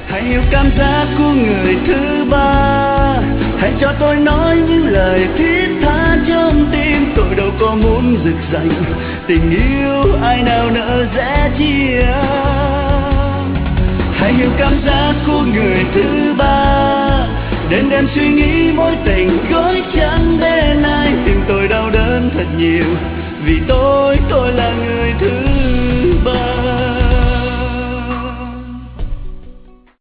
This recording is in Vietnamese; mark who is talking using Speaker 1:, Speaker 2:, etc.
Speaker 1: Hãy hiểu cảm giác của người thứ ba. Hãy cho tôi nói những lời thiết tha trong tim. Tôi đâu có muốn rực rành tình yêu ai nào nỡ dễ chia. Hãy hiểu cảm giác của người thứ ba. Đêm đêm suy nghĩ mối tình gối chẳng bên ai. Tim tôi đau đớn thật nhiều vì tôi là người thứ